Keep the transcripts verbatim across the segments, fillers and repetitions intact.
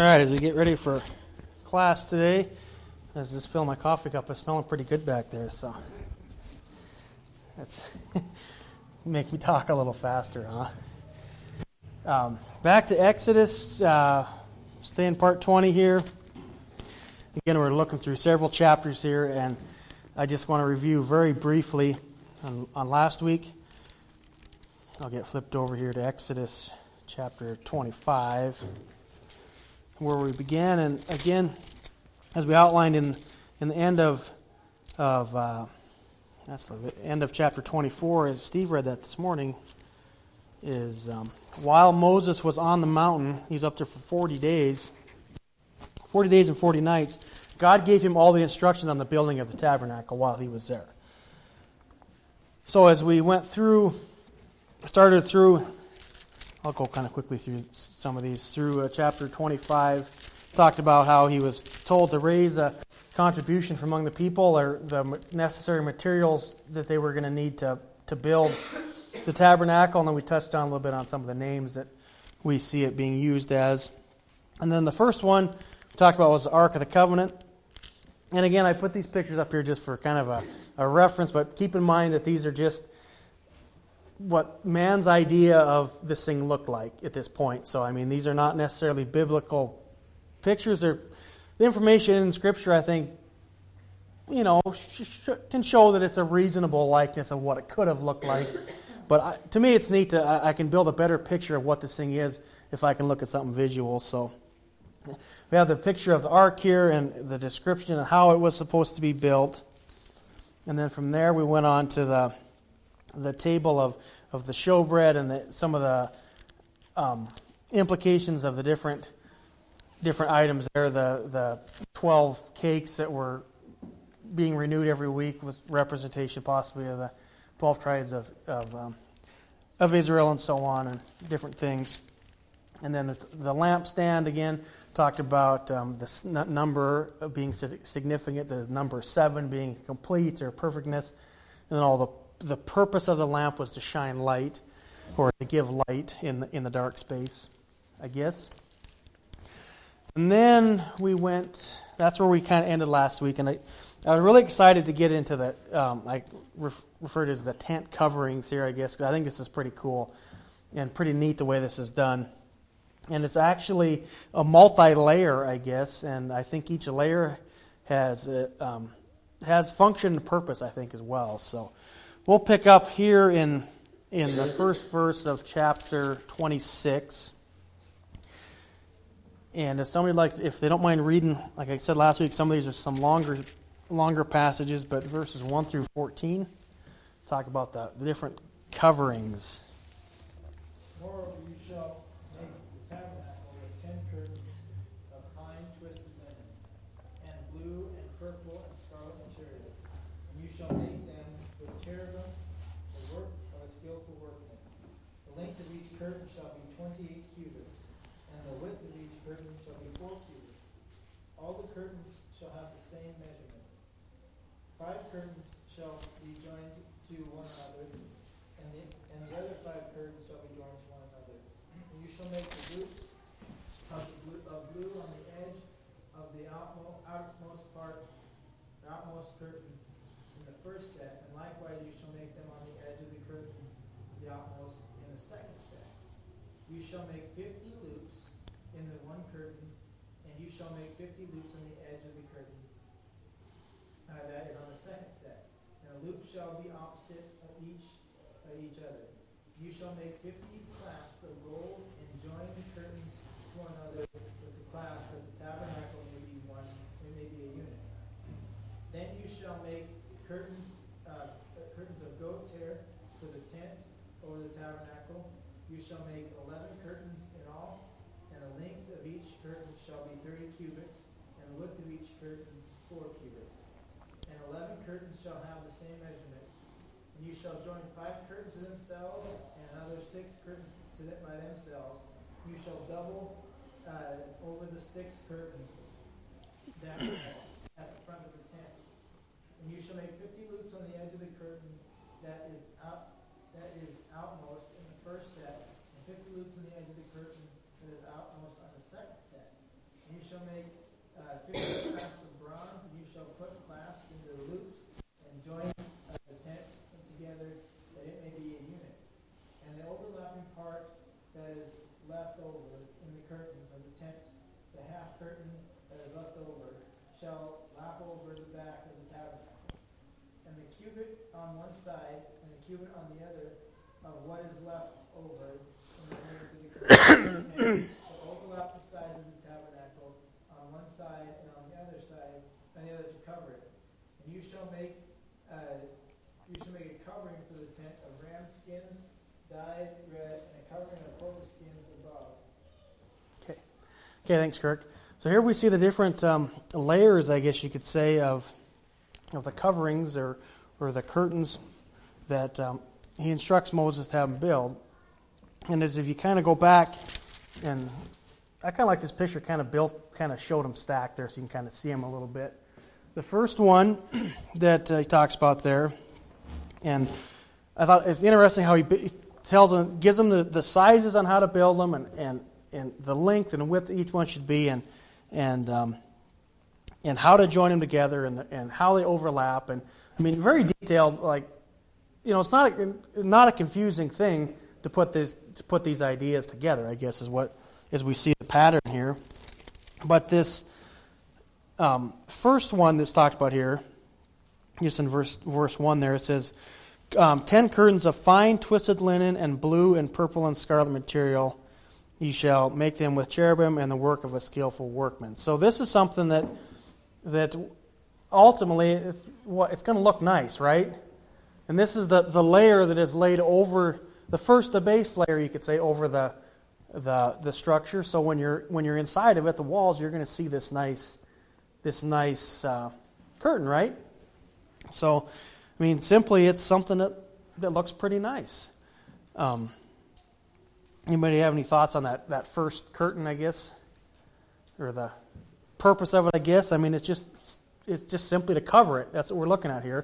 right, as we get ready for class today, I was just filling my coffee cup. It's smelling pretty good back there, so that's make me talk a little faster, huh? Um, back to Exodus, uh, stay in part twenty here. Again, we're looking through several chapters here, and I just want to review very briefly on, on last week. I'll get flipped over here to Exodus chapter twenty-five, where we began. And again, as we outlined in in the end of of uh, that's the end of chapter twenty-four, as Steve read that this morning, is um, while Moses was on the mountain, he's up there for forty days, forty days and forty nights. God gave him all the instructions on the building of the tabernacle while he was there. So as we went through, started through, I'll go kind of quickly through some of these, through uh, chapter twenty-five, talked about how he was told to raise a contribution from among the people, or the necessary materials that they were going to need to, to build the tabernacle, and then we touched on a little bit on some of the names that we see it being used as. And then the first one we talked about was the Ark of the Covenant. And again, I put these pictures up here just for kind of a, a reference, but keep in mind that these are just what man's idea of this thing looked like at this point. So, I mean, these are not necessarily biblical pictures. They're, the information in Scripture, I think, you know, sh- sh- can show that it's a reasonable likeness of what it could have looked like. But I, to me, it's neat to I, I can build a better picture of what this thing is if I can look at something visual. So we have the picture of the ark here and the description of how it was supposed to be built. And then from there we went on to the the table of, of the showbread and the, some of the um, implications of the different different items there. The the twelve cakes that were being renewed every week with representation possibly of the twelve tribes of of, um, of Israel and so on, and different things. And then the, the lampstand again talked about um, the number being significant, the number seven being complete or perfectness, and then all the the purpose of the lamp was to shine light, or to give light in the, in the dark space, I guess. And then we went. That's where we kind of ended last week, and I, I was really excited to get into the um, I ref, refer to as the tent coverings here, I guess, because I think this is pretty cool and pretty neat the way this is done. And it's actually a multi-layer, I guess, and I think each layer has a, um, has function and purpose, I think, as well. So we'll pick up here in in the first verse of chapter twenty-six. And if somebody likes, if they don't mind reading, like I said last week, some of these are some longer longer passages, but verses one through fourteen talk about the, the different coverings. Moreover, you shall make the tabernacle with ten curtains of fine twisted linen, and blue and purple and scarlet material. And you shall make them with cherubim, the work of a skillful workman. The length of each curtain shall be twenty-eight cubits, and the width of each curtain shall be four cubits. All the curtains shall have the same measurement. Five curtains shall be joined to one another, and the, and the other five curtains shall be joined to one another. And you shall make the loops of, the blue, of blue on the edge of the outmost, outmost part, the outmost curtain in the first set, and likewise you shall make them on the edge of the curtain, the outmost, in the second set. You shall make fifty loops in the one curtain, and you shall make fifty loops on the edge of the curtain. Uh, that is on the second set. And a loop shall be opposite of each of each other. You shall make fifty clasps of gold and join the curtains to one another with the clasp, that the tabernacle may be one, it may be a unit. Then you shall make curtains, uh, curtains of goat's hair for the tent over the tabernacle. You shall make eleven curtains in all, and the length of each curtain shall be thirty cubits, and the width of each curtain four cubits. And eleven curtains shall have the same measurements. And you shall join five curtains to themselves, and another six curtains to them by themselves. You shall double uh, over the sixth curtain that is at the front of the tent. And you shall make fifty loops on the edge of the curtain that is out that is outmost in the first set, and fifty loops on the edge of the curtain that is outmost on the second set. shall make uh, fifty clasps of bronze, and you shall put clasps into the loops and join uh, the tent together, that it may be a unit. And the overlapping part that is left over in the curtains of the tent, the half curtain that is left over, shall lap over the back of the tabernacle. And the cubit on one side and the cubit on the other of what is left over in the corner to the curtain shall overlap the sides of the tabernacle on one side and on the other side, and the other to cover it. And you shall make uh, you shall make a covering for the tent of ram skins dyed red, and a covering of porpoise skins above. Okay. Okay, thanks, Kirk. So here we see the different um, layers, I guess you could say, of of the coverings or or the curtains that um, he instructs Moses to have them build. And as if you kind of go back, and I kind of like this picture, kind of built, kind of showed them stacked there, so you can kind of see them a little bit. The first one that uh, he talks about there, and I thought it's interesting how he tells them, gives them the, the sizes on how to build them, and, and, and the length and width each one should be, and and um, and how to join them together, and the, and how they overlap, and I mean very detailed. Like, you know, it's not a, not a confusing thing to put this to put these ideas together, I guess, is what as we see the pattern here. But this um, first one that's talked about here, just in verse verse one there, it says, um, ten curtains of fine twisted linen and blue and purple and scarlet material. You shall make them with cherubim and the work of a skillful workman. So this is something that that ultimately it's, it's going to look nice, right? And this is the, the layer that is laid over the first, the base layer, you could say, over the the the structure. So when you're when you're inside of it, the walls, you're going to see this nice this nice uh, curtain, right? So, I mean, simply, it's something that that looks pretty nice. Um, anybody have any thoughts on that that first curtain, I guess, or the purpose of it? I guess. I mean, it's just it's just simply to cover it. That's what we're looking at here.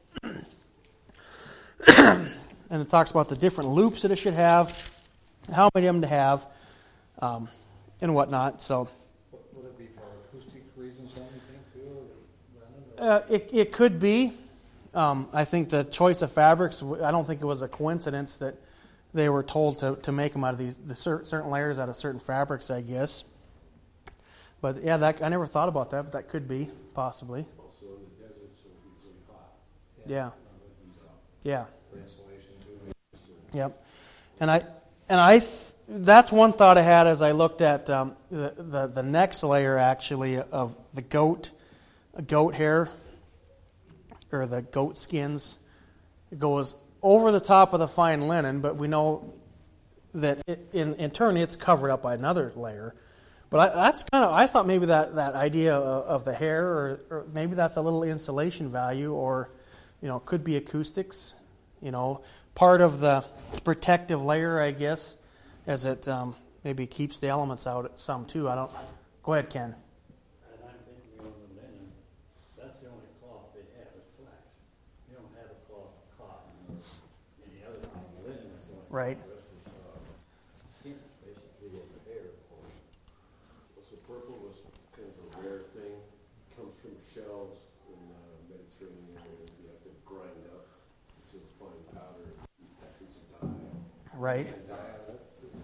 And it talks about the different loops that it should have, how many of them to have, um, and whatnot. So, would it be for acoustic reasons, or anything too? Uh, it it could be. Um, I think the choice of fabrics. I don't think it was a coincidence that they were told to, to make them out of these the cer- certain layers out of certain fabrics, I guess. But yeah, that I never thought about that, but that could be possibly. Also in the desert, so it'd be pretty hot. Yeah. Yeah. For insulation too. Yep. And I and I th- that's one thought I had as I looked at um, the, the the next layer actually of the goat goat hair or the goat skins. It goes over the top of the fine linen, but we know that it, in in turn it's covered up by another layer. But I, that's kind of I thought maybe that, that idea of, of the hair, or, or maybe that's a little insulation value, or you know, could be acoustics. You know, part of the protective layer, I guess, as it um, maybe keeps the elements out some too. I don't. Go ahead, Ken. And I'm thinking on the linen, that's the only cloth they have is flax. You don't have a cloth of cotton or any other thing. Linen is the only Right. cloth. The rest is uh, skins, basically, of the hair portion. So purple was kind of a rare thing. Comes from shells in the Mediterranean area. You have to grind up to a fine powder. It's a dye. Right. And dye out of it.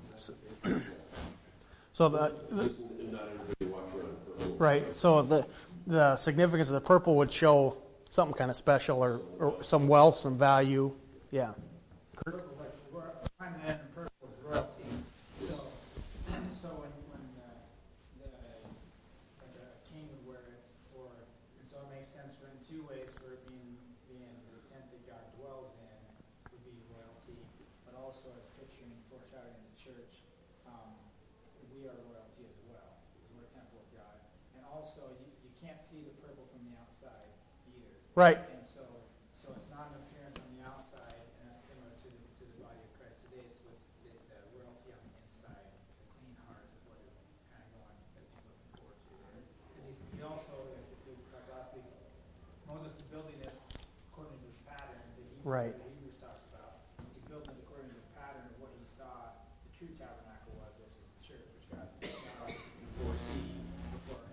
So the, the And not everybody walks around purple. right. So the the significance of the purple would show something kind of special, or, or some wealth, some value. Yeah. Purple, like, ro- fine linen and purple is royalty. So, so when, when uh, the, like a king would wear it, or, and so it makes sense for in two ways for it being, being the tent that God dwells in would be royalty, but also as picturing, foreshadowing the church, um, we are royalty as well, because we're a temple of God. And also, you, you can't see the purple from the outside either. Right. And so, so it's not an appearance on the outside, and that's similar to the, to the body of Christ today. It's what's the, the royalty on the inside. The clean heart is what is kind of going that he's looking forward to there. Because he also, like we talked last week, Moses is building this according to the pattern that Hebrews, Right. that Hebrews talks about. He's building it according to the pattern of what he saw the true tabernacle was, which is the church, which God, God obviously can foresee before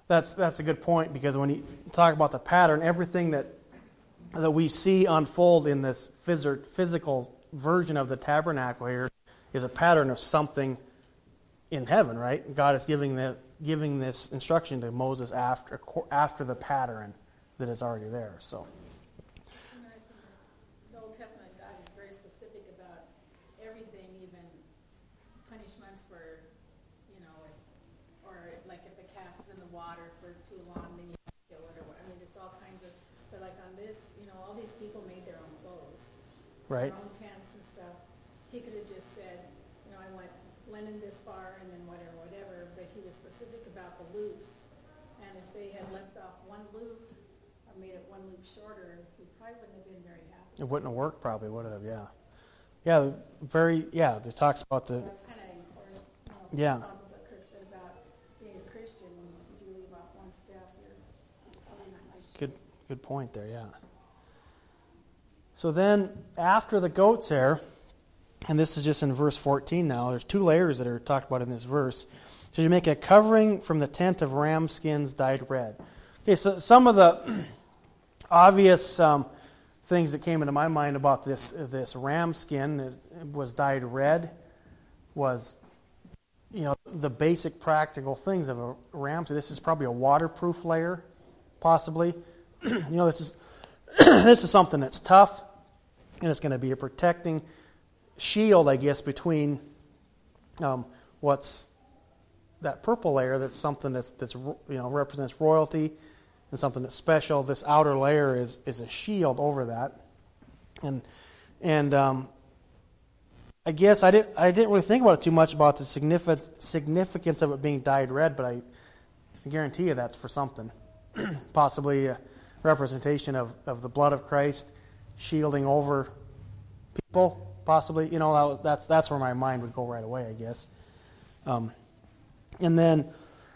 that's that's a good point, because when you talk about the pattern, everything that that we see unfold in this phys- physical version of the tabernacle here is a pattern of something in heaven, right? God is giving the giving this instruction to Moses after after the pattern that is already there. So. The Old Testament God is very specific about everything, even punishments for, you know, if, or like if a calf is in the water for too long, then you kill it, or what. I mean, just all kinds of. But like on this, you know, all these people made their own clothes, Right. their own tents and stuff. He could have just said, you know, I want linen this far and then whatever, whatever. But he was specific about the loops, and if they had left off one loop or made it one loop shorter, he probably wouldn't have been very happy. It wouldn't have worked, probably, would it have? Yeah. Yeah, very, yeah, it talks about the, That's kind of important. You know, Yeah. responds with what Kirk said about being a Christian. If you leave off one step, you're probably not in good shape. good, good point there, yeah. So then, after the goat's hair, and this is just in verse fourteen now, there's two layers that are talked about in this verse. So you make a covering from the tent of ram skins dyed red. Okay, so some of the obvious um, things that came into my mind about this this ram skin that was dyed red was, you know, the basic practical things of a ram. So this is probably a waterproof layer, possibly. You know, this is this is something that's tough, and it's going to be a protecting shield, I guess, between um, what's that purple layer. That's something that's that's you know represents royalty and something that's special. This outer layer is is a shield over that, and and um, I guess I didn't I didn't really think about it too much about the significance significance of it being dyed red, but I guarantee you that's for something, possibly a representation of, of the blood of Christ shielding over people. Possibly, you know, that was, that's that's where my mind would go right away, I guess. Um, and then,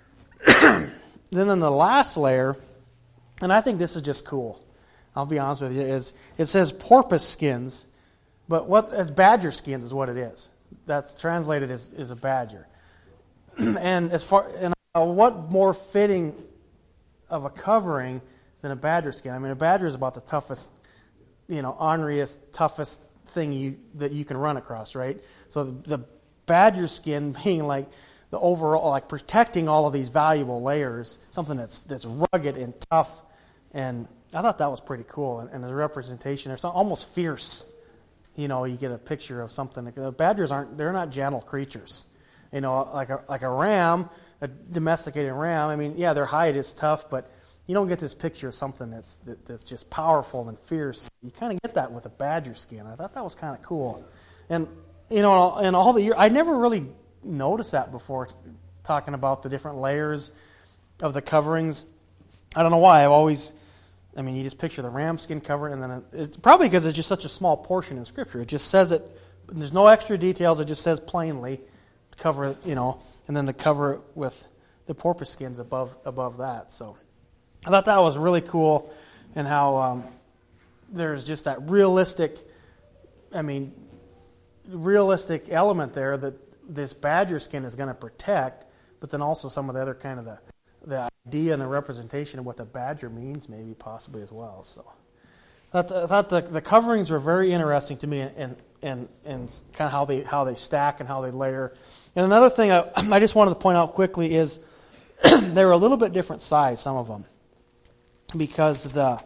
then in the last layer, and I think this is just cool. I'll be honest with you. Is it says porpoise skins, but what it's badger skins is what it is. That's translated as is a badger. And as far and uh, what more fitting of a covering than a badger skin? I mean, a badger is about the toughest, you know, orneriest, toughest thing you that you can run across, right? So the, the badger skin being like the overall, like protecting all of these valuable layers, something that's that's rugged and tough, and I thought that was pretty cool. And, and the representation, it's almost fierce. You know, you get a picture of something. The badgers aren't; they're not gentle creatures. You know, like a like a ram, a domesticated ram. I mean, yeah, their hide is tough, but you don't get this picture of something that's that, that's just powerful and fierce. You kind of get that with a badger skin. I thought that was kind of cool. And, you know, in all the years, I never really noticed that before, talking about the different layers of the coverings. I don't know why. I've always, I mean, you just picture the ram skin cover, and then it, it's probably because it's just such a small portion in Scripture. It just says it, there's no extra details. It just says plainly, cover it, you know, and then to cover it with the porpoise skins above above that. So I thought that was really cool, and how um, there's just that realistic, I mean, realistic element there that this badger skin is going to protect, but then also some of the other kind of the, the idea and the representation of what the badger means, maybe possibly as well. So I thought, I thought the, the coverings were very interesting to me, and and and kind of how they how they stack and how they layer. And another thing I, I just wanted to point out quickly is they're a little bit different size, some of them, because the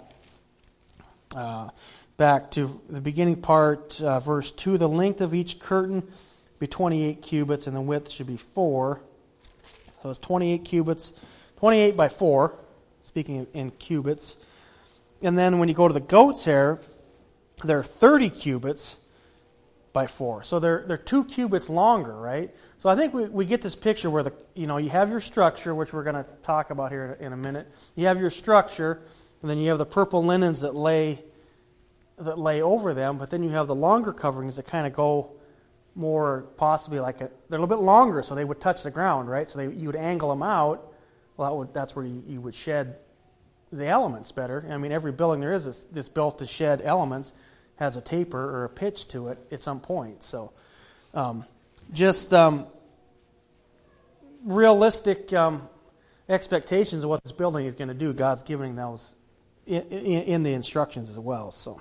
uh, back to the beginning part, uh, verse two, the length of each curtain be twenty-eight cubits, and the width should be four. So it's twenty-eight cubits, twenty-eight by four, speaking in cubits. And then when you go to the goat's hair, they're thirty cubits by four. So they're they're two cubits longer, right? So I think we, we get this picture where the you know you have your structure, which we're going to talk about here in a minute. You have your structure, and then you have the purple linens that lay that lay over them. But then you have the longer coverings that kind of go more possibly like a, they're a little bit longer, so they would touch the ground, right? So they, you would angle them out. Well, that would, that's where you, you would shed the elements better. I mean, every building there is is, is built to shed elements has a taper or a pitch to it at some point. So um, just um, realistic um, expectations of what this building is going to do. God's giving those in, in, in the instructions as well. So,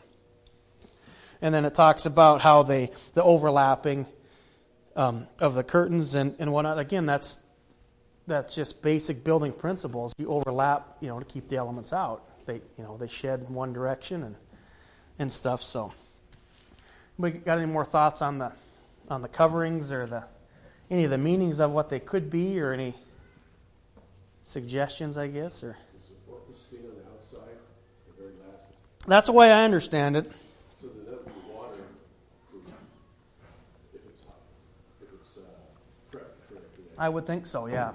and then it talks about how they the overlapping um, of the curtains and, and whatnot. Again, that's that's just basic building principles. You overlap, you know, to keep the elements out. They you know they shed in one direction and and stuff. So, we got any more thoughts on the on the coverings or the any of the meanings of what they could be, or any suggestions, I guess, or The support was staying on the outside, the very last, that's the way I understand it. so that that would be water proof if it's hot, if it's, uh, prepped correctly. I would think so, yeah.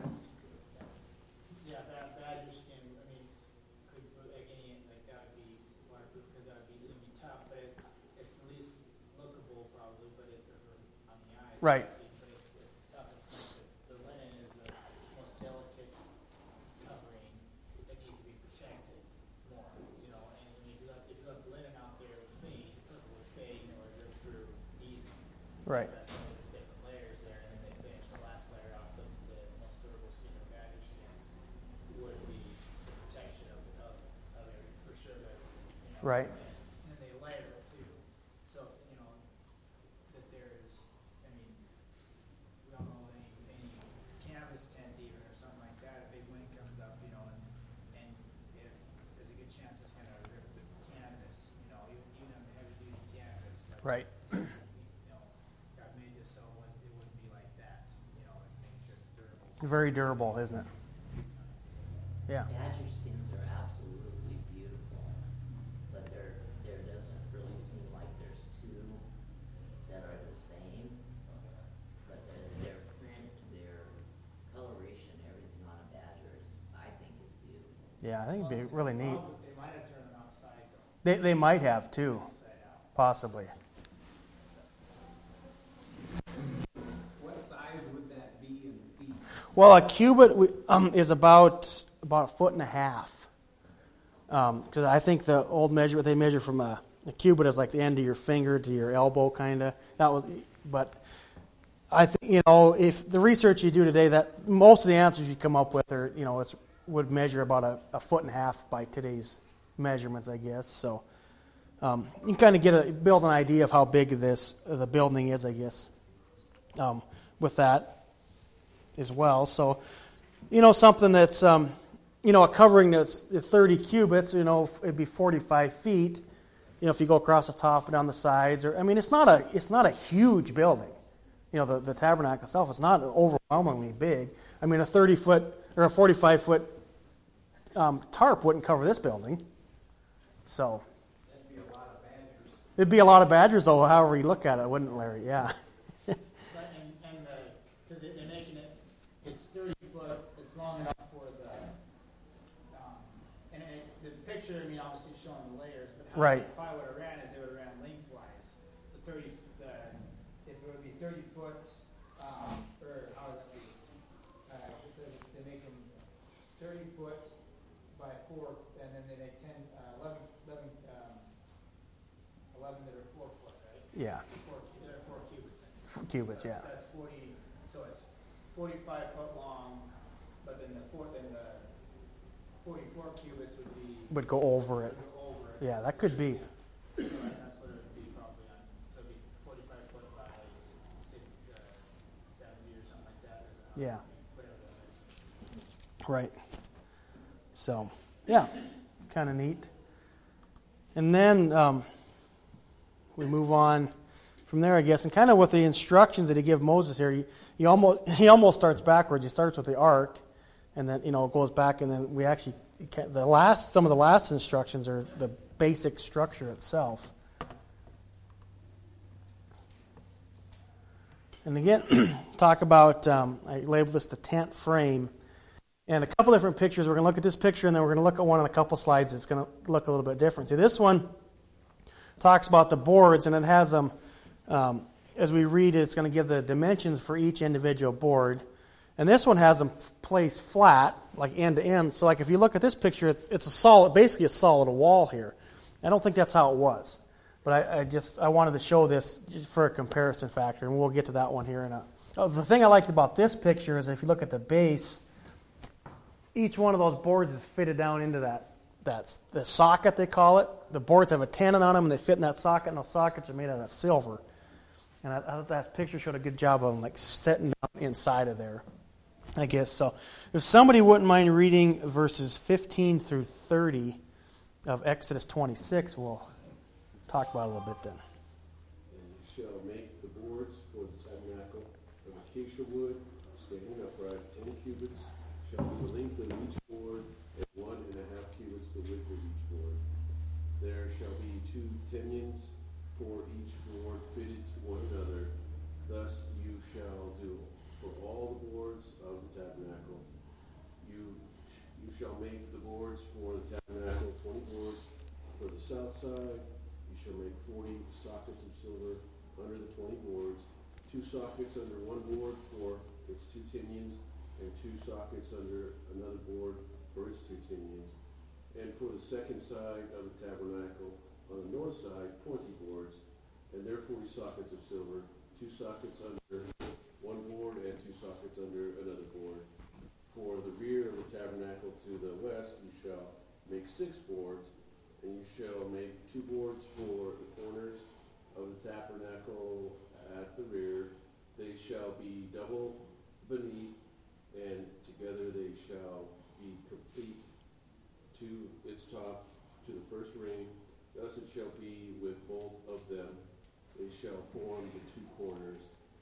Yeah, bad, badger skin, I mean, could, like any, like that would be waterproof, because that would be, it'd be tough, but it, it's the least lookable probably, but it, on the eyes. Right. But it's, it's the toughest, the linen is the most delicate covering that needs to be protected more, you know, and when you left, if you left linen out there, it would fade, it would fade, you know, or rip through easy. Right. That's why there's different layers there, and then they finish the last layer off, the, the most durable skin or badger skins would be the protection of, of, of it, for sure, that, you know. Right. And, and they layer it too, so, you know, that there's, I mean, we all know any, any canvas tent even, or something like that, a big wind comes up, you know, and, and if, there's a good chance it's gonna rip the canvas, you know, even, even on the heavy duty canvas. like, Right. you know, God made this so it wouldn't- it wouldn't be like that, you know, and making sure it's durable. Very durable, isn't it? Yeah. Badger skins are absolutely beautiful, but there, there doesn't really seem like there's two that are the same. But their, their print, their coloration, everything on a badger is, I think, is beautiful. Yeah, I think it'd be really neat. Well, they might have turned them outside though, They they might have too, inside out. possibly. What size would that be in feet? Well, a cubit we- um, is about about a foot and a half. Because I think the old measure, they measure from a, a cubit is like the end of your finger to your elbow, kind of. That was, but I think you know if the research you do today, that most of the answers you come up with are you know it's, would measure about a, a foot and a half by today's measurements, I guess. So um, you can kind of get a build an idea of how big this the building is, I guess. Um, with that as well, so you know something that's um, you know a covering that's thirty cubits, you know it'd be forty-five feet. You know if you go across the top and down the sides, or I mean it's not a it's not a huge building. You know the, the tabernacle itself is not overwhelmingly big. I mean a thirty foot or a forty-five foot um, tarp wouldn't cover this building. So That'd be a lot of badgers. it'd be a lot of badgers, though. However you look at it, wouldn't it, Larry? Yeah. But and, and the, because they're making it, it's thirty foot, it's long enough for the, um, and it, the picture, I mean, obviously showing the layers, but how Right. they probably would have ran is they would have ran lengthwise. The thirty, the, if it would be thirty foot, um, or how would that be? Uh, it says they make them thirty foot by four, and then they make ten, uh, eleven, eleven, um, eleven that are four foot, right? Yeah. Four, cu- there are four cubits in it. F- Cubits. Yeah. That's, that's forty, so it's forty-five foot long, but then the four, then the forty-four cubits would be Would go over it. over it. Yeah, that could be. So that's what it would be probably on, so it'd be forty-five foot by six, uh, seventy or something like that. Or the- Yeah. Whatever that is. Right. So, yeah, kind of neat. And then um, we move on from there, I guess, and kind of with the instructions that he gives Moses here, he, he almost he almost starts backwards. He starts with the ark, and then you know it goes back, and then we actually the last some of the last instructions are the basic structure itself. And again, talk about um, I labeled this the tent frame. And a couple different pictures. We're going to look at this picture, and then we're going to look at one in a couple slides that's going to look a little bit different. See, this one talks about the boards, and it has them, um, as we read it, it's going to give the dimensions for each individual board. And this one has them placed flat, like end to end. So like if you look at this picture, it's, it's a solid, basically a solid wall here. I don't think that's how it was. But I, I just, I wanted to show this just for a comparison factor, and we'll get to that one here in a... Oh, the thing I liked about this picture is if you look at the base... each one of those boards is fitted down into that, that the socket, they call it. The boards have a tenon on them, and they fit in that socket, and those sockets are made out of silver. And I, I thought that picture showed a good job of them, like, setting down inside of there, I guess. So if somebody wouldn't mind reading verses fifteen through thirty of Exodus twenty-six, we'll talk about it a little bit then. And you shall make the boards for the tabernacle of acacia wood, standing upright, ten cubits shall be the length of each board, and one and a half cubits the width of each board. There shall be two pinions for each board fitted to one another. Thus you shall do for all the boards of the tabernacle. You you shall make the boards for the tabernacle, twenty boards for the south side. You shall make forty sockets of silver under the twenty boards, two sockets under one board for its two pinions, and two sockets under another board for its two pinions. And for the second side of the tabernacle, on the north side, twenty boards, and their forty sockets of silver, two sockets under one board and two sockets under another board. For the rear of the tabernacle to the west, you shall make six boards, and you shall make two boards for the corners of the tabernacle at the rear. They shall be double beneath, and together they shall be complete to its top, to the first ring. Thus it shall be with both of them. They shall form the two corners.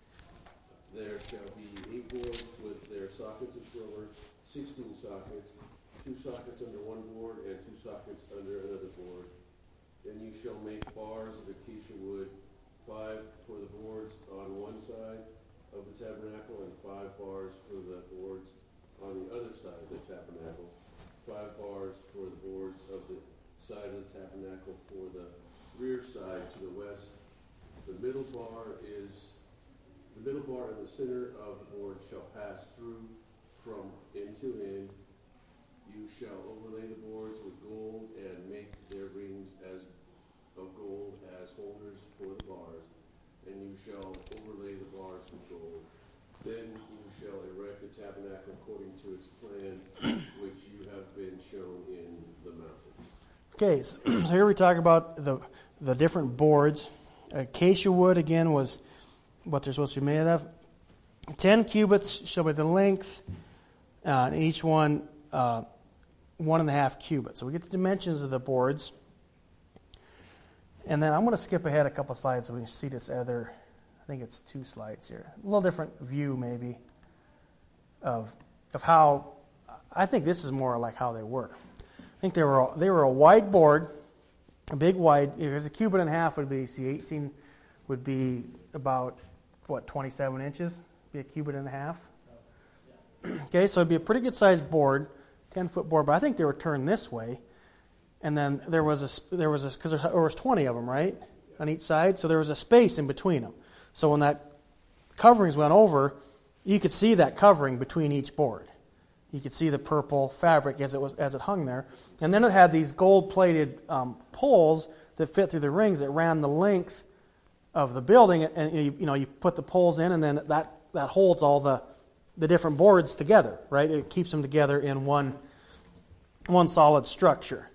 There shall be eight boards with their sockets of silver, sixteen sockets, two sockets under one board and two sockets under another board. Then you shall make bars of acacia wood, five for the boards on one side of the tabernacle and five bars for the boards on the other side of the tabernacle. Five bars for the boards of the side of the tabernacle for the rear side to the west. The middle bar is the middle bar in the center of the board shall pass through from end to end. You shall overlay the boards with gold and make their rings as of gold as holders for the bars, and you shall overlay the bars with gold. Then you shall erect the tabernacle according to its plan, which you have been shown in the mountain. Okay, so here we talk about the the different boards. Acacia wood, again, was what they're supposed to be made of. Ten cubits shall be the length, uh, and each one uh, one and a half cubits. So we get the dimensions of the boards. And then I'm going to skip ahead a couple of slides so we can see this other, I think it's two slides here. A little different view maybe of of how, I think this is more like how they were. I think they were they were a wide board, a big wide, because a cubit and a half would be, see, eighteen would be about, what, twenty-seven inches? Be a cubit and a half. Okay, so it'd be a pretty good sized board, ten-foot board, but I think they were turned this way. And then there was a, there was a, because there was twenty of them, right, on each side. So there was a space in between them. So when that coverings went over, you could see that covering between each board. You could see the purple fabric as it was as it hung there. And then it had these gold-plated um, poles that fit through the rings that ran the length of the building. And you, you know, you put the poles in, and then that, that holds all the the different boards together, right? It keeps them together in one one solid structure.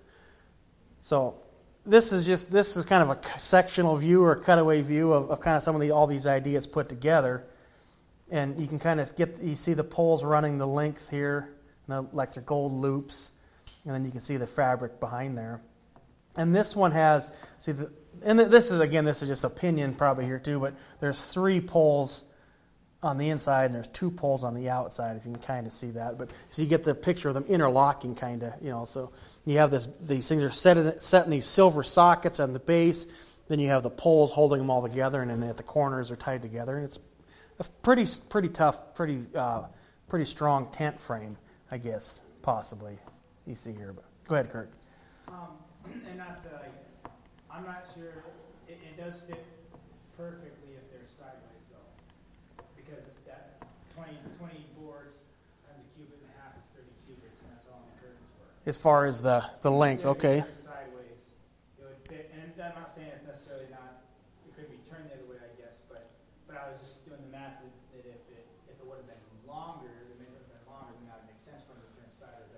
So this is just this is kind of a sectional view or a cutaway view of, of kind of some of the all these ideas put together, and you can kind of get you see the poles running the length here, you know, like they're gold loops, and then you can see the fabric behind there. And this one has see the and this is again this is just opinion probably here too, but there's three poles on the inside, and there's two poles on the outside, if you can kind of see that. But so you get the picture of them interlocking, kind of, you know. So you have this; these things are set in, set in these silver sockets on the base. Then you have the poles holding them all together, and then at the corners are tied together. And it's a pretty, pretty tough, pretty, uh, pretty strong tent frame, I guess, possibly. You see here, but go ahead, Kirk. Um, and not to, like, I'm not sure. It, it does fit perfectly if they're sideways, though, because it's that twenty, twenty boards and the cubit and a half is thirty cubits, and that's all the curtains were. As far as the, the length, Yeah, okay. if they're sideways, it would fit. And I'm not saying it's necessarily not. It could be turned the other way, I guess. But but I was just doing the math that, that if it if it would have been longer, the minute would have been longer, then that would make sense for them to turn sideways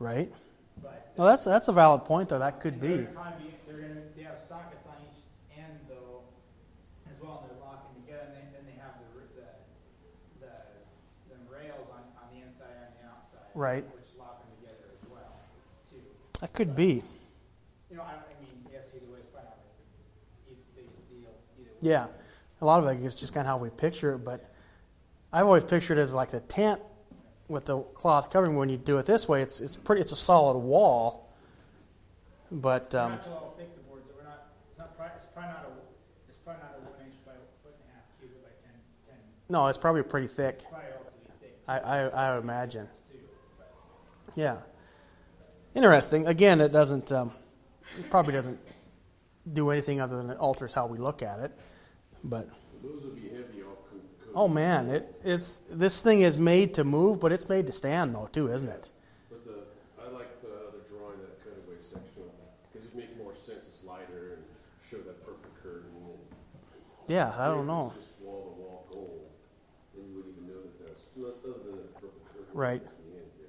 Right. But Well, that's that's a valid point, though. That could they're be. gonna probably be, they're gonna, they have sockets on each end though, as well, and they're locking together, and then, then they have the, r- the, the, the rails on, on the inside and the outside. Right. Which lock them together as well, too. That could be. You know, I, I mean, yes, either way, it's probably not the e- biggest deal either way. Yeah. A lot of it is just kind of how we picture it, but I've always pictured it as like the tent with the cloth covering. When you do it this way, it's it's pretty. It's a solid wall. But We're um, not so thick the boards, we're not, it's not, pri- it's probably not a, it's probably not a one inch by a foot and a half cubic by ten, ten, no, it's probably pretty thick. it's probably relatively thick. I I, I would imagine. Too, but. Yeah. Interesting. Again, it doesn't. Um, it probably doesn't do anything other than it alters how we look at it. But Those would be heavy all co- coated. oh man, it it's this thing is made to move, but it's made to stand though too, isn't it? But the, I like the other drawing, that cutaway section, because it make more sense, it's lighter, and show that purple curtain. And Yeah, I don't if know. it's just wall-to-wall gold, then you wouldn't even know that that's, not other than the purple curtain. Right. at the end,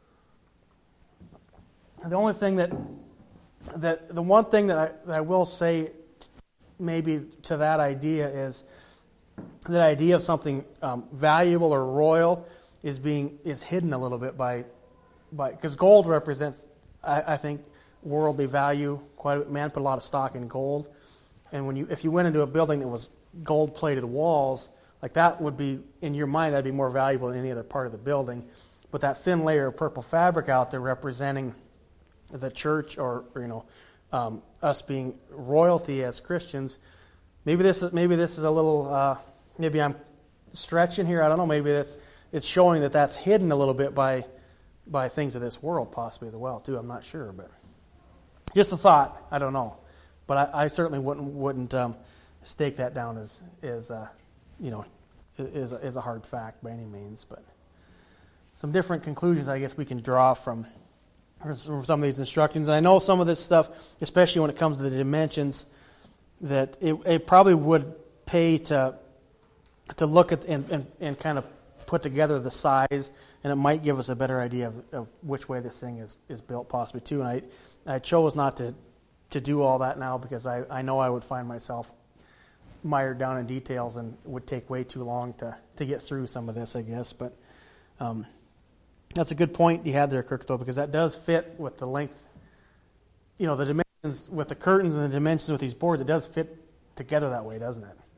yeah. The only thing that that the one thing that I, that I will say maybe to that idea is that idea of something um, valuable or royal is being is hidden a little bit by by because gold represents I, I think worldly value quite a bit. Man put a lot of stock in gold, and when you if you went into a building that was gold plated walls, like that would be in your mind that'd be more valuable than any other part of the building. But that thin layer of purple fabric out there representing the church, or, or you know, um, us being royalty as Christians. Maybe this is maybe this is a little. Uh, maybe I'm stretching here. I don't know. Maybe that's it's showing that that's hidden a little bit by by things of this world, possibly as well too. I'm not sure, but just a thought. I don't know, but I, I certainly wouldn't wouldn't um, stake that down as as uh, you know is is a hard fact by any means. But some different conclusions, I guess, we can draw from. From some of these instructions. And I know some of this stuff, especially when it comes to the dimensions, that it, it probably would pay to to look at and, and, and kind of put together the size, and it might give us a better idea of, of which way this thing is, is built possibly too. And I I chose not to, to do all that now because I, I know I would find myself mired down in details and it would take way too long to, to get through some of this, I guess. But um that's a good point you had there, Kirk, though, because that does fit with the length. You know, the dimensions with the curtains and the dimensions with these boards, it does fit together that way, doesn't it?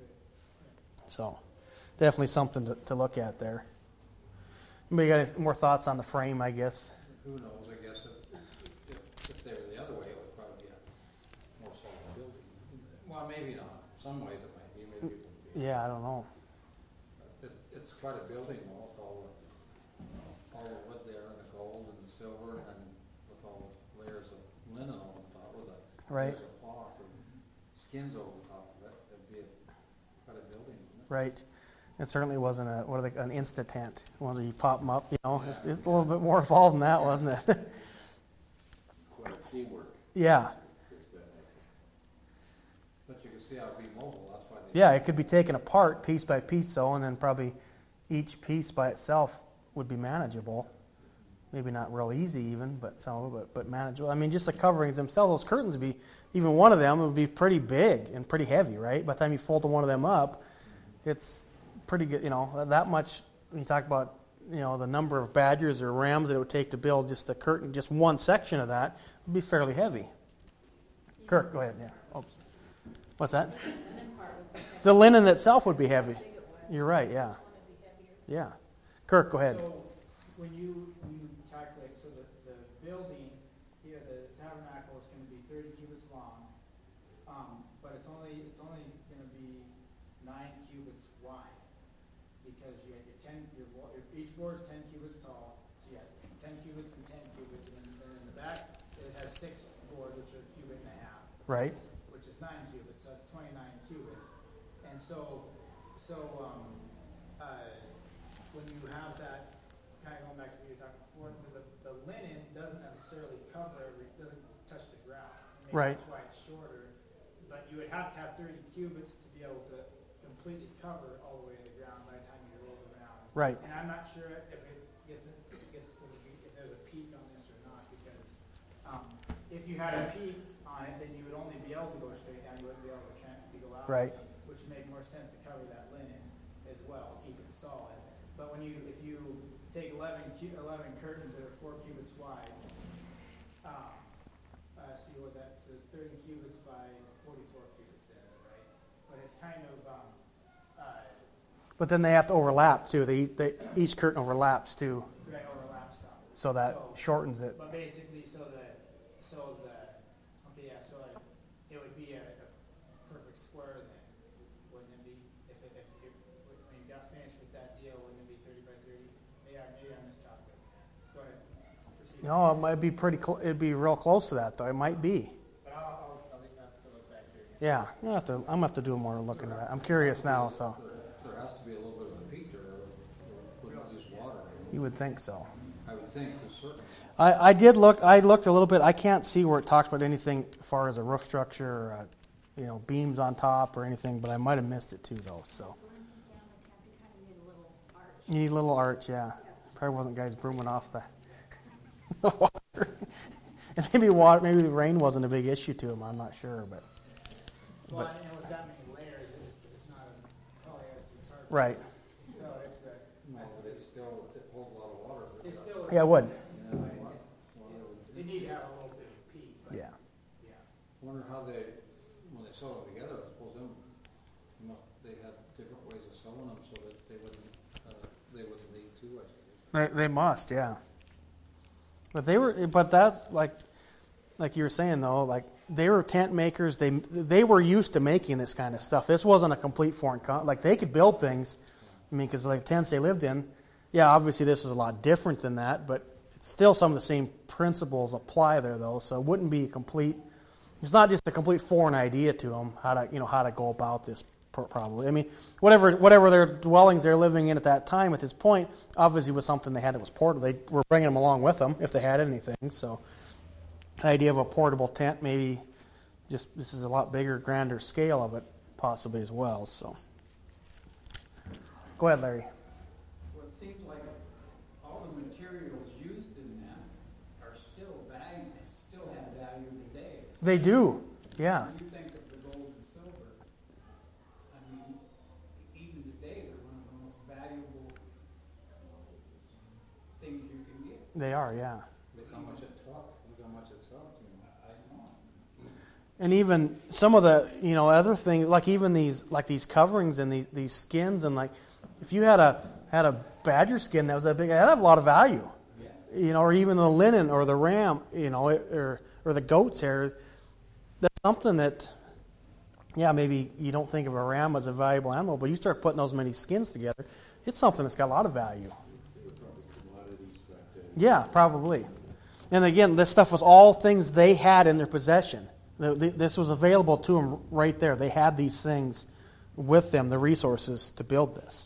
So, definitely something to, to look at there. Anybody got any more thoughts on the frame, I guess? Who knows, I guess, if, if, if they were the other way, it would probably be a more solid building. Well, maybe not. Some ways it might be, maybe it wouldn't be. Yeah, I don't know. It, it's quite a building, though, with all the, all the wood there, and the gold and the silver, and with all those layers of linen over the top, with the Right. layers of cloth and skins over the top of it. It'd be a, quite a building, wouldn't it? Right. It certainly wasn't a what are they, an instant tent. One that you pop them up, you know. It's, it's a little bit more involved than that, wasn't it? Quite a teamwork. Yeah. But you can see how it'd be mobile, that's why they. Yeah, it could be taken apart piece by piece, so, and then probably each piece by itself would be manageable. Maybe not real easy even, but some of it, but, but manageable. I mean, just the coverings themselves, those curtains would be, even one of them would be pretty big and pretty heavy, right? By the time you fold one of them up, it's pretty good, you know, that much, when you talk about, you know, the number of badgers or rams that it would take to build just the curtain, just one section of that, would be fairly heavy. Kirk, go ahead, yeah. Oops. What's that? The linen itself would be heavy. You're right, yeah. Yeah. Kirk, go ahead. So, when you, you calculate, so the, the building, here, the tabernacle is gonna be thirty cubits long, um, but it's only, it's only gonna be nine cubits wide, because you have your ten, your, wa- your- each board is ten cubits tall, so you have ten cubits and ten cubits, and then, and in the back, it has six boards, which are a cubit and a half. Right. Which is nine cubits, so that's twenty-nine cubits. And so, so, um, uh, when you have that, kind of going back to what you were talking before, the, the linen doesn't necessarily cover, every doesn't touch the ground. Maybe Right. That's why it's shorter, but you would have to have thirty cubits to be able to completely cover all the way to the ground by the time you roll around. Right. And I'm not sure if it gets, gets to the, if there's a peak on this or not, if you had a peak on it, then you would only be able to go straight down. You wouldn't be able to, tra- to go out. Right. Which would make more sense to cover that linen as well, keep it solid. But when you, if you take eleven, cu- eleven curtains that are four cubits wide, uh, uh, see what that says, thirty cubits by forty-four cubits there, right? But it's kind of, um, uh, But then they have to overlap too. They, they each curtain overlaps too, right, overlap some. so that So- shortens it. But basically, so that, so that, okay, yeah, so it, it would be a, a perfect square then, wouldn't it be? If it, if you, when you got finished with that deal, wouldn't it be thirty by thirty? Maybe I, maybe I miscalculated. Go ahead. Proceed. No, it might be pretty. Cl- it'd be real close to that though. It might be. But I'll, I'll, I'll have to look back here again. Yeah, I have to. I'm gonna have to do more looking at that. I'm curious now. So There, there has to be a little bit of a peak there, or put this water in. you would think so. I would think, certainly. I, I did look. I looked a little bit. I can't see where it talks about anything as far as a roof structure, or a, you know, beams on top or anything. But I might have missed it too, though. So you need a little arch, yeah. Probably wasn't guys brooming off the, the water. And maybe water, maybe the rain wasn't a big issue to them. I'm not sure, but Well, But- and with that many layers, it's, it's not a polyester tarp. right. So it's a, No, but it still it holds a lot of water. it's still. Yeah, it would. Yeah, But wa- it's- water would- They need to have a little bit of peak, but, Yeah. yeah. Wonder how they, when they sew them together, I suppose them, you know, they had different ways of sewing them so that they wouldn't, uh, they wouldn't leak too, I suppose. They they must, yeah. But they were, but that's like, like you were saying though, like they were tent makers. They they were used to making this kind of stuff. This wasn't a complete foreign con. Like they could build things. I mean, because like tents they lived in, yeah, obviously this is a lot different than that, but it's still some of the same principles apply there though. So it wouldn't be a complete. It's not just a complete foreign idea to them how to you know how to go about this. Probably, I mean, whatever whatever their dwellings they're living in at that time, at this point, obviously was something they had that was portable. They were bringing them along with them if they had anything. So, the idea of a portable tent, maybe, just this is a lot bigger, grander scale of it, possibly as well. So, go ahead, Larry. Well, it seems like all the materials used in that are still value, still have value today. They do, yeah. When you think of the gold and silver, I mean, even today, they're one of the most valuable things you can get. They are, yeah. Look how much it took, look how much it took, you know. I know. And even some of the, you know, other things, like even these, like these coverings and these, these skins, and like, if you had a had a badger skin that was that big, that'd have a lot of value. Yes. You know, or even the linen or the ram, you know, or or the goat's hair. That's something that, yeah, maybe you don't think of a ram as a valuable animal, but you start putting those many skins together, it's something that's got a lot of value. They were probably commodities back then. Yeah, probably. And again, this stuff was all things they had in their possession. The- the- This was available to them right there. They had these things with them, the resources to build this.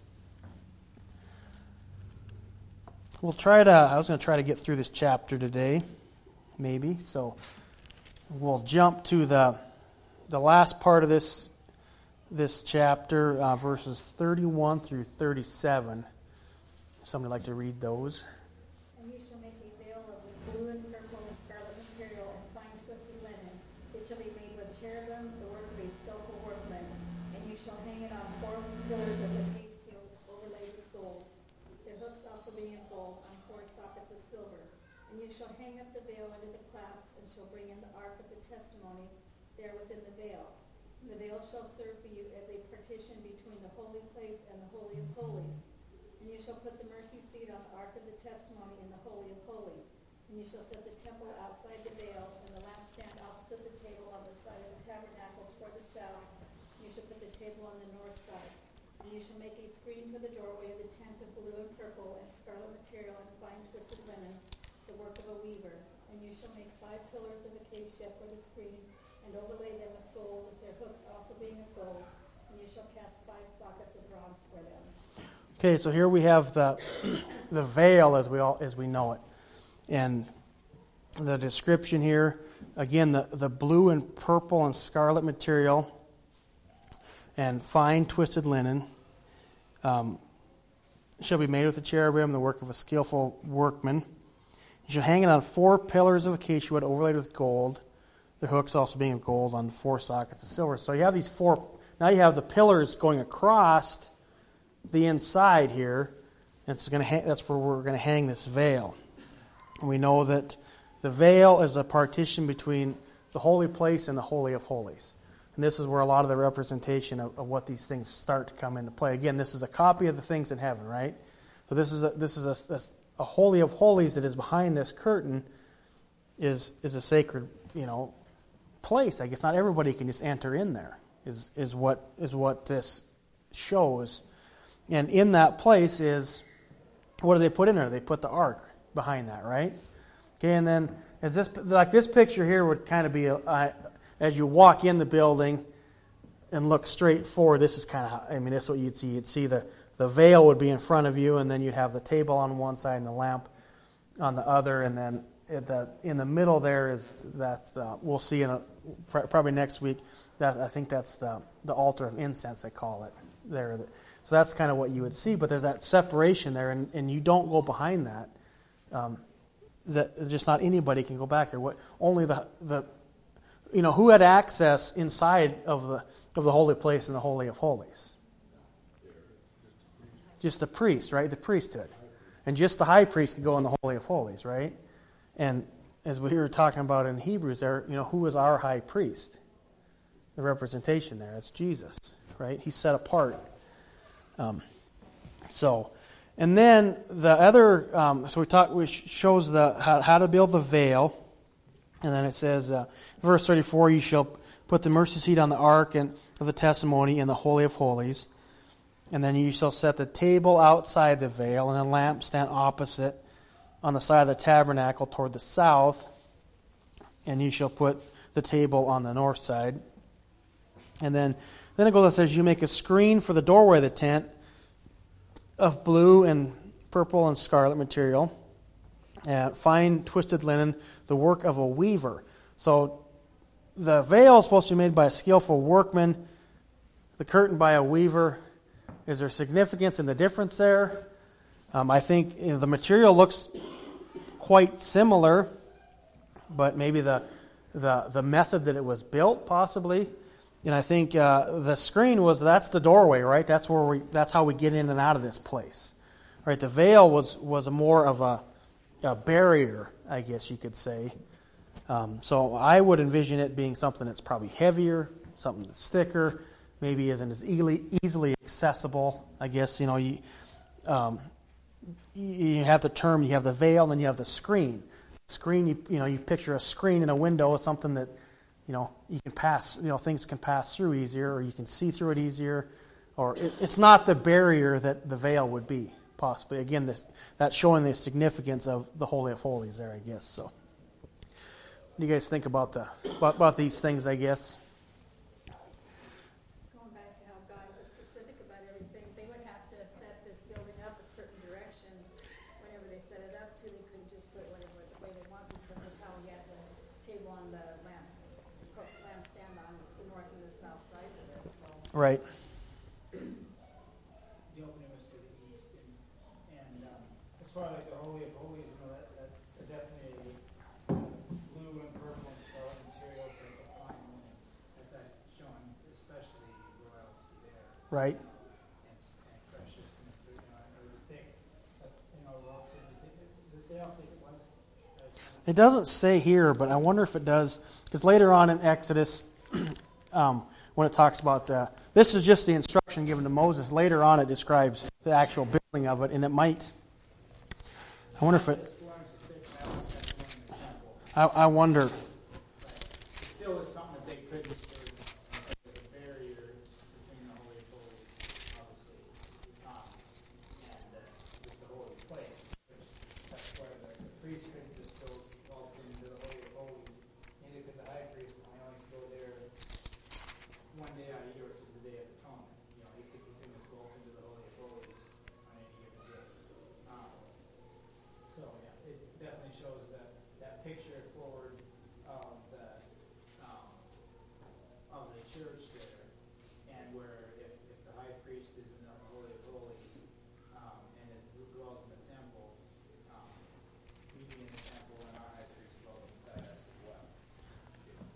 We'll try to, I was going to try to get through this chapter today, maybe. So we'll jump to the the last part of this this chapter, uh, verses thirty-one through thirty-seven. Somebody like to read those? And you shall make a veil of the blue and purple and scarlet material and fine twisted linen. It shall be made with cherubim, the work of a skillful workman. And you shall hang it on four pillars of the acacia overlaid with gold. Their hooks also being of gold on four sockets of silver. And you shall hang up the veil under the clasps, and shall bring in the ark of the testimony there within the veil. And the veil shall serve for you as a partition between the holy place and the holy of holies. And you shall put the mercy seat on the ark of the testimony in the holy of holies. And you shall set the temple outside the veil, and the lampstand opposite the table on the side of the tabernacle toward the south. And you shall put the table on the north side. And you shall make a screen for the doorway of the tent of blue and purple and scarlet material and fine twisted linen, the work of a weaver. And you shall make five pillars of acacia for the screen, and overlay them with gold, with their hooks also being of gold. And you shall cast five sockets of bronze for them. Okay, so here we have the the veil as we all as we know it, and the description here again the the blue and purple and scarlet material and fine twisted linen um, shall be made with the cherubim, the work of a skillful workman. You shall hang it on four pillars of acacia wood overlaid with gold. The hooks also being of gold on four sockets of silver. So you have these four. Now you have the pillars going across the inside here. And it's going to hang, that's where we're going to hang this veil. And we know that the veil is a partition between the holy place and the Holy of Holies. And this is where a lot of the representation of, of what these things start to come into play. Again, this is a copy of the things in heaven, right? So this is a, this is a, a, a Holy of Holies that is behind this curtain is is a sacred, you know, place. I guess not everybody can just enter in there. Is is what is what this shows. And in that place is, what do they put in there? They put the ark behind that, right? Okay, and then as this like this picture here would kind of be a, a, as you walk in the building and look straight forward. This is kind of how, I mean, this is what you'd see. You'd see the the veil would be in front of you, and then you'd have the table on one side and the lamp on the other, and then at the in the middle there is that's the we'll see in a probably next week. That I think that's the the altar of incense they call it there. So that's kind of what you would see, but there's that separation there, and, and you don't go behind that. Um, that just not anybody can go back there. What only the the you know who had access inside of the of the holy place and the Holy of Holies? Just the priest, right? The priesthood, and just the high priest could go in the Holy of Holies, right? And as we were talking about in Hebrews, there, you know, who is our high priest? The representation there, it's Jesus, right? He's set apart. Um, so, and then the other, um, so we talked, which shows the how, how to build the veil, and then it says, uh, verse thirty-four, you shall put the mercy seat on the ark and of the testimony in the Holy of Holies, and then you shall set the table outside the veil and the lampstand opposite on the side of the tabernacle toward the south, and you shall put the table on the north side. And then, then it goes and says, you make a screen for the doorway of the tent of blue and purple and scarlet material, and fine twisted linen, the work of a weaver. So the veil is supposed to be made by a skillful workman, the curtain by a weaver. Is there significance in the difference there? Um, I think you know, the material looks quite similar, but maybe the, the the method that it was built, possibly. And I think uh, the screen was that's the doorway, right? That's where we that's how we get in and out of this place, right? The veil was was a more of a, a barrier, I guess you could say. Um, so I would envision it being something that's probably heavier, something that's thicker, maybe isn't as easily easily accessible. I guess you know you. Um, You have the term, you have the veil, and then you have the screen. Screen, you, you know, you picture a screen in a window as something that, you know, you can pass, you know, things can pass through easier, or you can see through it easier, or it, it's not the barrier that the veil would be, possibly. Again, this that's showing the significance of the Holy of Holies there, I guess. So, what do you guys think about the about, about these things? I guess. Going back to how God was specific about everything, they would have to set this building up a certain direction. Whenever they set it up, too, they couldn't just put whatever the way they want because of how we had the table on the lamp, lamp stand on the north and the south sides of it. So. Right. The opening was to the east, and, and um, as far as like the Holy of Holies, you know, that, that, that definitely blue and purple and scarlet materials and the fine linen. That's actually showing especially royalty there. Right. And, and preciousness, you know, or the thick, uh, you know, royalty. Does it say how thick it was? It doesn't say here, but I wonder if it does, because later on in Exodus, um, when it talks about the, this is just the instruction given to Moses. Later on, it describes the actual building of it, and it might. I wonder if it. I, I wonder. Still is something that they couldn't do as a barrier between the Holy of Holies, obviously, um, and uh, with the holy place. Which that's where the, the priest couldn't just go waltz into the Holy of Holies. Neither could the high priest. And they only could go there one day out of the year, which is the Day of Atonement. You know, he, could, he couldn't just waltz into the Holy of Holies on any given day. Um, so yeah, it definitely shows that that picture forward of the um, of the church there, and where if, if the high priest is in the Holy of Holies um, and is dwells in the temple, um, meeting in the temple.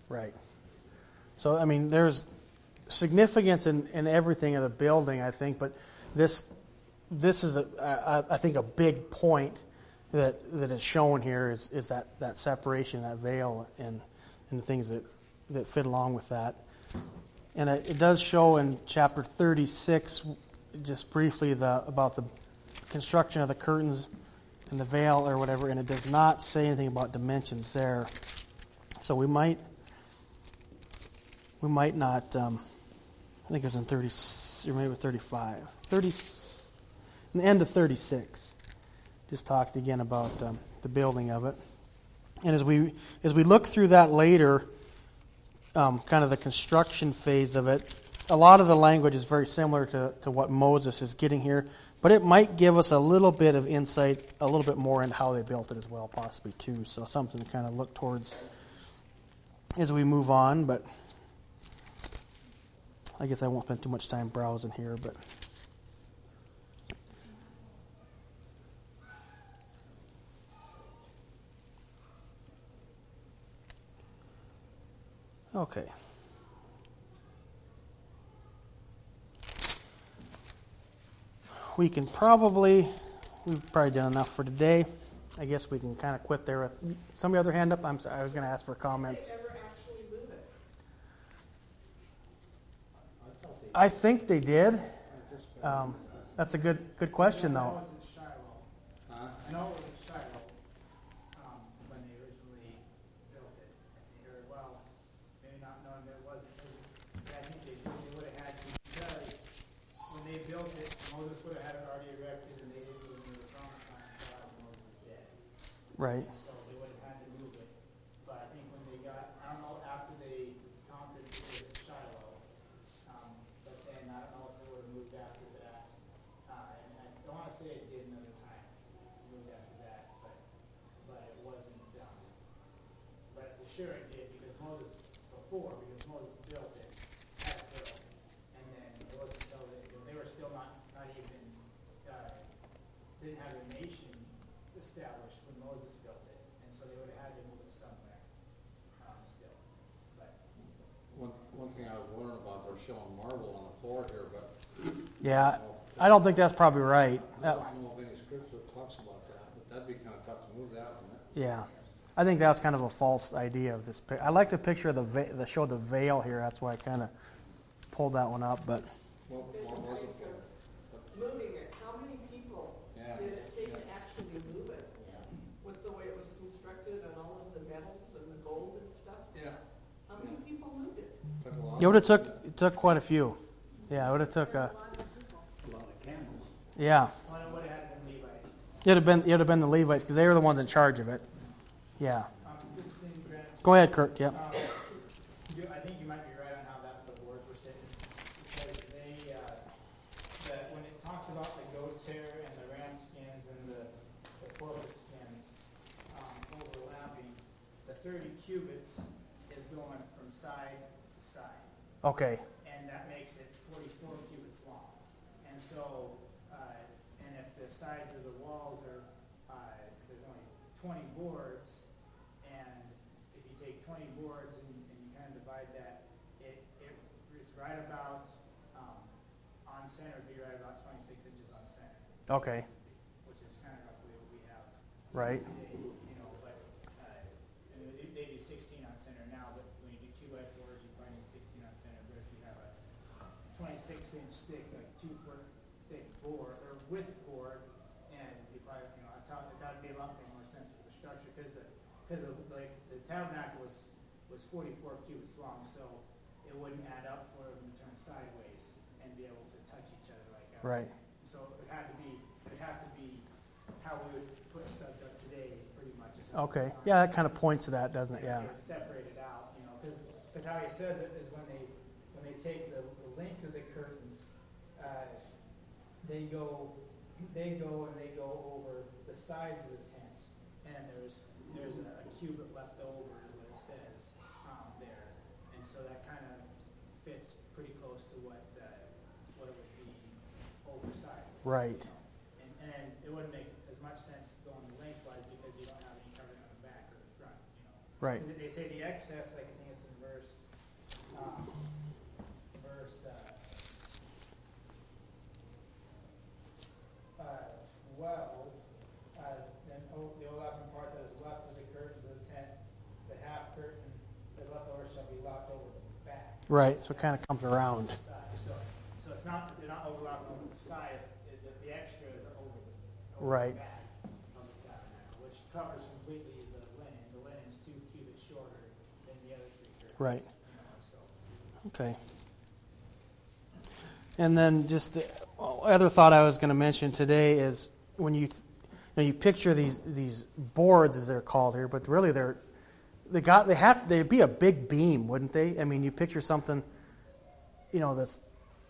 Right. So, I mean, there's significance in, in everything of the building, I think, but this this is, a, I, I think, a big point that that is shown here is, is that, that separation, that veil, and, and the things that, that fit along with that. And it, it does show in chapter thirty-six, just briefly, the about the construction of the curtains and the veil or whatever, and it does not say anything about dimensions there. So we might we might not. Um, I think it was in thirty, or maybe thirty-five, thirty, in the end of thirty-six. Just talked again about um, the building of it, and as we as we look through that later, um, kind of the construction phase of it, a lot of the language is very similar to, to what Moses is getting here, but it might give us a little bit of insight, a little bit more into how they built it as well, possibly too. So something to kind of look towards as we move on, but I guess I won't spend too much time browsing here, but okay. We can probably, we've probably done enough for today. I guess we can kind of quit there. Somebody other hand up? I'm sorry, I was going to ask for comments. Did they ever actually move it? I think they did. Um, that's a good good question, I know though. it was in Shiloh. Huh? I know it was in Shiloh um, when they originally built it. Or, well, maybe not knowing that it was. I think they, they would have had to, because when they built it, Moses would have had it already erected, and they didn't move the promised land until after Moses was dead. Right. So they would have had to move it. But I think when they got, I don't know, after they conquered the Shiloh, um, but then I don't know if they would have moved after that. Uh, and I don't want to say it did another time, moved after that, but but it wasn't done. But for sure it did, because Moses, before, because Moses built it, had it built, and then it wasn't until they, they were still not, not even, uh, didn't have a nation established when Moses built it, and so they would have had to move it somewhere, um, still. But One, one thing I was wondering about, they're showing marble on the floor here, but Yeah, I don't think that's probably right. I That- don't know if any scripture talks about that, but that'd be kind of tough to move that, wouldn't it? yeah, I think that's kind of a false idea of this. pic- I like the picture of the ve- the show the veil here. That's why I kind of pulled that one up. But What, what was it for? Moving it, how many people Yeah. did it take to actually move it? Yeah. With the way it was constructed and all of the metals and the gold and stuff? Yeah. How many people moved it? Took a lot. it would have took it took quite a few. Yeah, it would have took a A lot of people. A lot of camels. yeah. well, it would have had to been Levites. It'd have been it'd have been the Levites because they were the ones in charge of it. Yeah. Um, this thing, Grant, Go ahead, Kirk. Yep. Um, you, I think you might be right on how that the boards were sitting, because they, uh, that when it talks about the goat's hair and the ram skins and the, the porpoise skins, um, overlapping, the thirty cubits is going from side to side, Okay. and that makes it forty-four cubits long. And so, uh, and if the sides of the walls are, uh, if there's only twenty boards, and if you take twenty boards and, and you kind of divide that, it, it it's right about, um, on center, it'd be right about twenty-six inches on center, Okay. which is kind of roughly what we have Right. today, you know, but, uh, and they do- they do sixteen on center now, but when you do two by fours, you probably need sixteen on center, but if you have a twenty-six inch thick, like two foot thick board, or width board, and you probably, you know, that's how, that'd be a lot more sense for the structure, because the, because of, like, the tabernacle was, was forty-four cubits long, so it wouldn't add up for them to turn sideways and be able to touch each other like I was Right. saying. So it had to be, it would have to be how we would put studs up today, pretty much. is how Okay. it's Yeah, designed. that kind of points to that, doesn't it? Yeah. It's separated out, you know, because how he says it is when they when they take the, the length of the curtains, uh, they go they go and they go over the sides of the tent, and there's there's a, a cubit left over, is what it says um, there, and so that kind of fits pretty close to what uh, what it would be oversized. Right. And, and it wouldn't make as much sense going lengthwise because you don't have any covering on the back or the front, you know. Right. They say the excess, like I think it's in Right, so it kind of comes around. the side. So, so it's not, they're not overlapping over the sides, it- the, the extras are over the, over Right. the back of the tabernacle, which covers completely the linen. The linen's two cubits shorter than the other three curtains. Right. You know, so. Okay. And then just the other thought I was going to mention today is when you, th- you know, you picture these these boards as they're called here, but really they're they got they have they'd be a big beam, wouldn't they? I mean, you picture something, you know, that's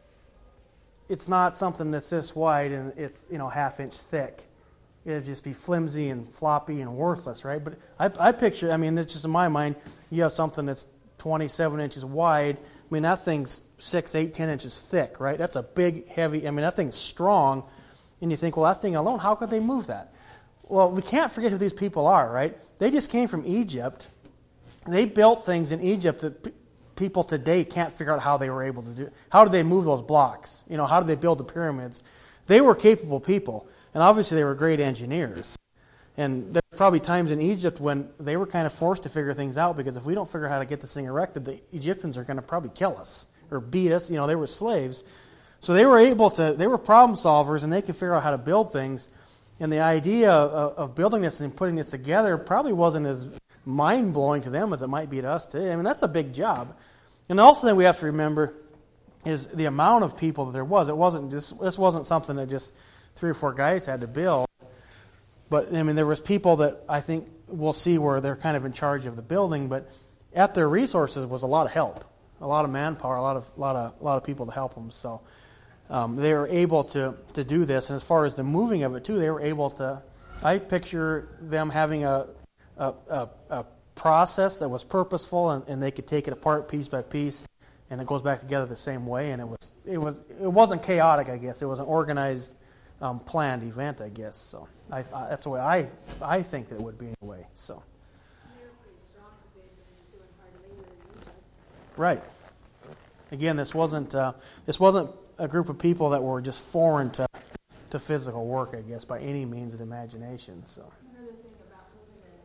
it's not something that's this wide and it's, you know, half inch thick. It'd just be flimsy and floppy and worthless, right? But I, I picture, I mean, it's just in my mind, you have something that's twenty-seven inches wide. I mean, that thing's six, eight, ten inches thick, right? That's a big, heavy, I mean, that thing's strong. And you think, well, that thing alone, how could they move that? Well, we can't forget who these people are, right? They just came from Egypt. They built things in Egypt that p- people today can't figure out how they were able to do. How did they move those blocks? You know, how did they build the pyramids? They were capable people. And obviously they were great engineers. And there were probably times in Egypt when they were kind of forced to figure things out, because if we don't figure out how to get this thing erected, the Egyptians are going to probably kill us or beat us. You know, they were slaves. So they were able to, they were problem solvers, and they could figure out how to build things. And the idea of, of building this and putting this together probably wasn't as mind-blowing to them as it might be to us today. I mean, that's a big job. And also thing we have to remember is the amount of people that there was. It wasn't just, this wasn't something that just three or four guys had to build. But, I mean, there was people that I think we'll see where they're kind of in charge of the building, but at their resources was a lot of help, a lot of manpower, a lot of lot of a lot of people to help them. So um, they were able to to do this. And as far as the moving of it too, they were able to. I picture them having a a, a, a process that was purposeful, and, and they could take it apart piece by piece, and it goes back together the same way. And it was it was it wasn't chaotic, I guess. It was an organized, um, planned event, I guess. So. I, I, that's the way I I think that it would be anyway. So. They were pretty strong because they've been doing hard labor in Egypt. Right. Again, this wasn't uh, this wasn't a group of people that were just foreign to to physical work, I guess, by any means of imagination. So. Another thing about moving it,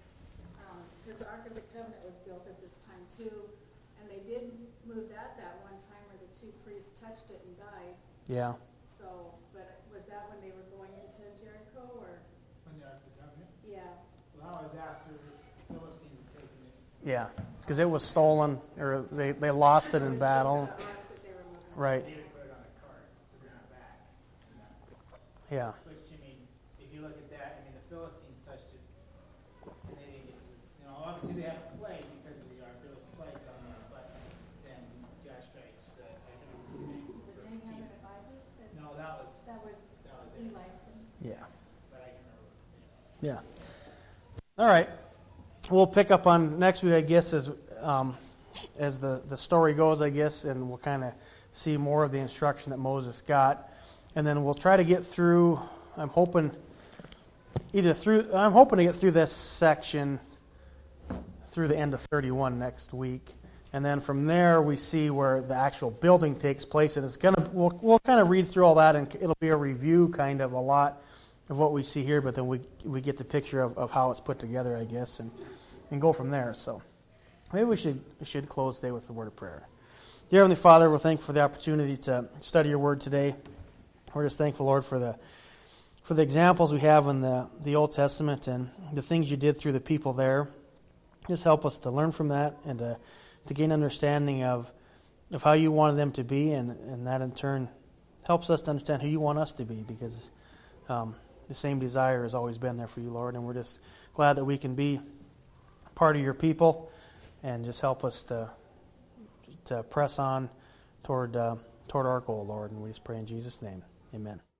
because the Ark of the Covenant was built at this time too, and they did move that that one time where the two priests touched it and died. Yeah. So, but was that when they were going into Jericho, or? When the Ark of the Covenant? Yeah. Well, that was after the Philistines had taken it. Yeah, because it was stolen, or they, they lost it in battle. It was just the Ark that they were moving. Right. They would put it on a cart to bring it back. Yeah. Which, I mean, if you look at that, I mean, the Philistines touched it, and they didn't get, you know, obviously they had a plague because of the ark. There was plagues on them, but then God strikes the, I can't remember his name. Did they have it in Bible? That- No, that was, That was that was it. Eli's son. Yeah. But I can remember. Yeah. All right. We'll pick up on next week, I guess, as um, as the, the story goes, I guess, and we'll kind of see more of the instruction that Moses got. And then we'll try to get through, I'm hoping, either through, I'm hoping to get through this section through the end of thirty-one next week. And then from there, we see where the actual building takes place. And it's gonna, we'll, we'll kind of read through all that, and it'll be a review kind of a lot of what we see here, but then we we get the picture of, of how it's put together, I guess, and, and go from there. So maybe we should we should close today with the word of prayer. Dear Heavenly Father, we're thankful for the opportunity to study your word today. We're just thankful, Lord, for the for the examples we have in the, the Old Testament and the things you did through the people there. Just help us to learn from that and to, to gain understanding of of how you wanted them to be, and, and that in turn helps us to understand who you want us to be, because um, the same desire has always been there for you, Lord, and we're just glad that we can be part of your people, and just help us to to press on toward uh, toward our goal, Lord, and we just pray in Jesus' name. Amen.